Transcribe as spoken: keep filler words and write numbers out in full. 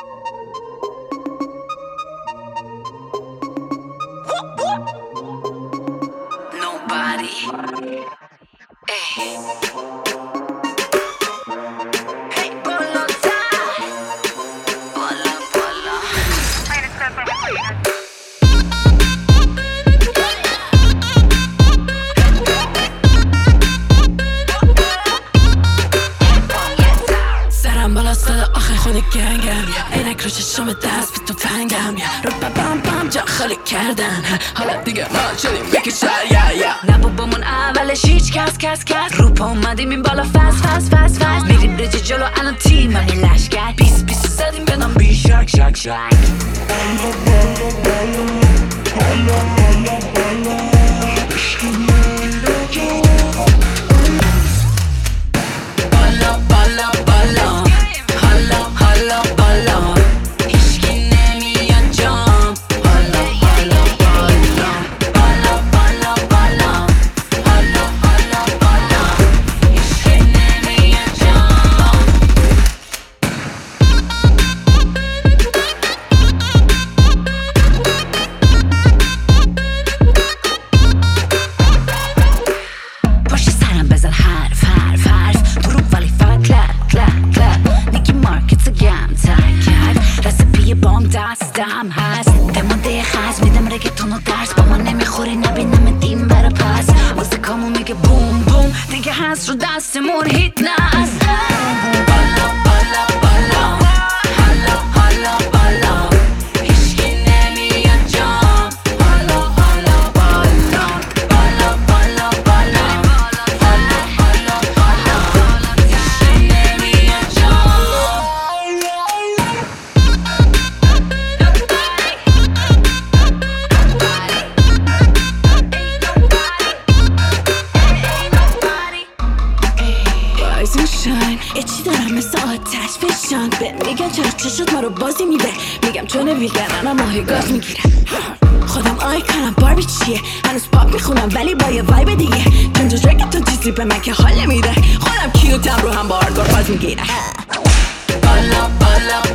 Nobody. Hey. Hey, bola time. Bola, bola. سرم بالا صدا آخر خود گنگم عینک رو چشم دست به تو فنگم رو بم بم جا خالی کردن حالا دیگه ما شدیم بکشن یا یا نه بابامون اولش هیچ کس کس کس رو پا اومدیم این بالا فس فس فس فس میریم رجی جلو الان تیم همی لشگر بیس بیس زدیم بدم بی شک شک شک بالا بالا بالا بالا بالا بالا عشق میره جا بالا بالا بالا حالا حالا بالا هیچکی نمیاد جام بالا بالا بالا بالا بالا بالا حالا حالا بالا هیچکی نمیاد جام پشت سرم بزن حرف حرف حرف دروغ ولی فقط کلپ کلپ کلپ میگی مارکت گم تر کرد رسیپی بام دستم هست دمانده خز میدم رگتون و درس با من نمیخوری نبینم دیم بره پس موزیکامو میگه بوم بوم دیگه هست رو دستمون هیت نست بالا بالا بالا حالا حالا بالا هیچکی نمیاد جام حالا حالا بالا بالا بالا بالا حالا حالا بالا هیچکی نمیاد جام Rise and shine یه چی دارم مثل آتش فشان به میگن چرا چشت ما رو بازی میده میگم چون ویگنم ماهی گاز میگیرم خودم آیکانم باربی چیه هنوز پاپ میخونم ولی با یه وایب دیگه چون تو رگت تو چیزی به من که حال نمیده خودم کیوتم رو هم با آرگار باز میگیرم بالا بالا